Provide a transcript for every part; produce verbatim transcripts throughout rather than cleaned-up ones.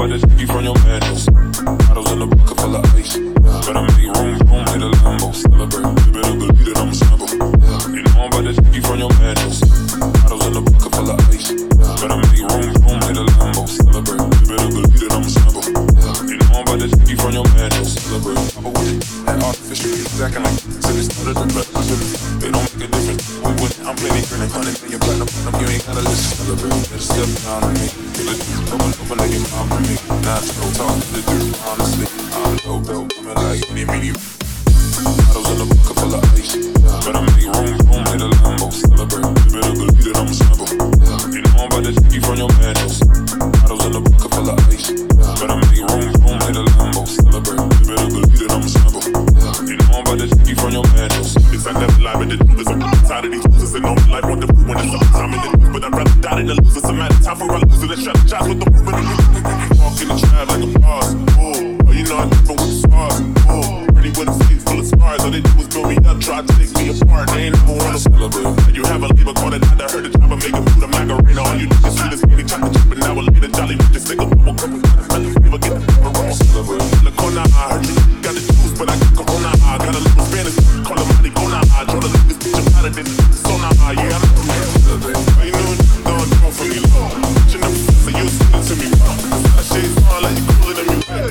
about to take you from your madness. Bottles in the bucket full of ice. But I make room, room, hit a Lambo. Celebrate, you better believe that I'm a sample. You know I'm about to take you from your madness. Bottles in the bucket full of ice. But I make room, room, hit a Lambo. Celebrate, you better believe that I'm a sample. You know I'm about to take you from your madness. Celebrate, I'm away. That artificial music acting like so they started to rap. They don't make a difference. We win, I'm plenty grinning, hundred million platinum. You ain't gotta listen. Celebrate, better step down on me. Open, open up your mouth for me. Not to go talk to the dude, honestly. I'm dope, dope, I'm like any mini. Bottles in the bucket full of ice. But I make room, room, hit a Lambo. Celebrate, you better believe that I'm a sample. You know I'm about to take you from your madness. Bottles in the bucket full of ice. But I make room, room, hit a Lambo. Celebrate, you better believe that I'm a sample. You know I'm about to take you from your madness. This I never lie, but the truth is I'm tired of these losers and all my life want the food when it's summertime in the news. But I'd rather die than the losers. It's a matter of time for a loser to shut the shots with the movement. Walk in the trap like a boss. Oh, you know I'm different with the stars. Oh, ready with a face full of scars. All they do is build me up, try to take me apart. They ain't never wanna celebrate. You have a label called it out. I heard the job of making food a Macarena. All you do is see this baby chocolate chip, and now a later jolly with this nigga bubble couple. Never get the paper wrong. Celebrate. Look on I heard you got the juice, but I got corona. I got a little Spanish, call it Maricona. I draw the leave this picture out of this. So now, yeah, I'm celebrate. You know what you don't do for me, Lord. You know, so you send it to me, bro. I shades on like you cooler than me, right?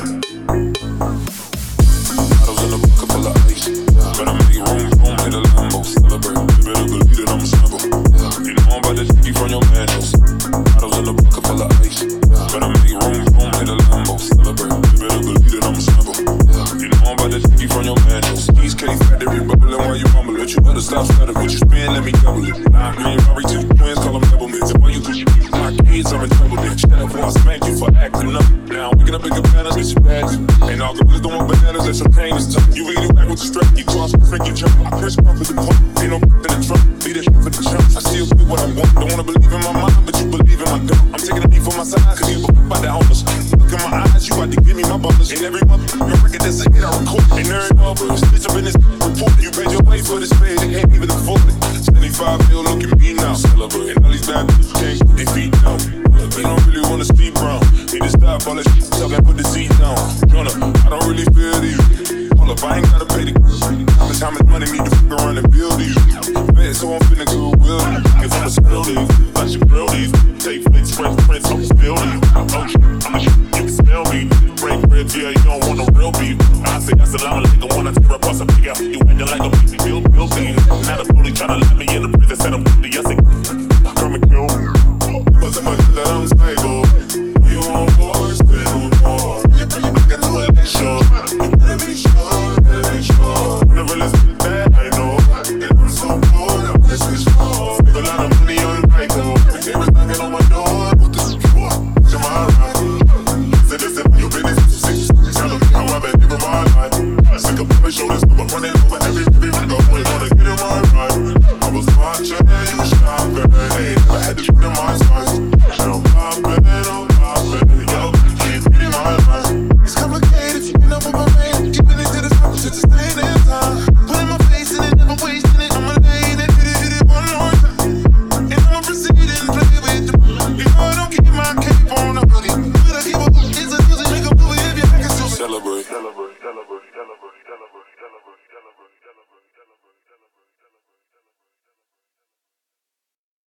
Bottles in the bucket full of ice. But I make room, room, hit a Lambo. Celebrate, you better believe that I'm a sample. You know I'm about to take you from your madness. Bottles in the bucket full of ice. But I make room, room, hit a Lambo. Celebrate, you better believe that I'm a sample. You know I'm about to take you from your madness. East Case factory bubbling while you rumble it. You better stop stuttering. What you spin, let me double it. Nine green Rari to the twins, call them double mids. If all you push my kids, I'm in trouble then. Shut up before I spank you for acting up. Now I'm waking up in cabanas, get your bad. And all gorillas don't want bananas, that's some pain is tough. You read it back with the strap, you cross the freak, you jump. I press pump for the pump, ain't no in the trunk. Leave that shit for the chumps. I still do what I want. Don't wanna believe in my mind, but you believe in my gun. I'm taking a knee for my side, cause you about the owners. Look in my eyes, you about to give me my bonus. And every month, your record that's a hit, I record. And there ain't no but bitch up in this report. You paid your way for this pay, they can't even afford it. seventy-five mil, look at me now. Celebrate. And all these bad bitches can't put their feet down. They don't really wanna speak brown. Need to stop all that shit, talk and put the seat down. Jonah, I don't really feel these. Hold up, I ain't gotta pay the how much, how much money need to fuck around and build these. Man, so I'm finna go will these. Cause I'ma spill these, I should grill these. Take flicks, French prints, I'ma spill these. Oh shit, I'ma shit, you can smell me. Break ribs, yeah, you don't want no real beef. I say assalamu alaikum when I tear up off some big out. You acting like a beefy bill, bill bean. Now the bully tryna let me in the prison, said I'm guilty, I say, come and kill me. But so much that I'm stable. You want more, spend more. I got to make sure. You better be sure, better be sure. Never listen to that, I know. I'm so bored, I'm pressing strong. Spend a lot of money on the right though. The neighbors knocking on my door. What the score? Jamal Rocky. Said this is your business. Tell them how I've been living my life. I stick up on my shoulders, but I'm running over every every rock. I always wanna get it right, right. I was watching, you was shopping. Hey, I had to keep them eyes closed. I'm popping, I'm popping. Yo, keep getting my life. It's complicated if you end up with my man. Keeping it to the top, just to stay in time. Putting my face in it, never wasting it. I'ma lay it, hit it, hit it one more time. And I'ma proceed and play with them. You know I don't keep my cape on the hoodie. But I keep a hook, it's a music, make a movie if you like it. So Celebrate. Celebrate.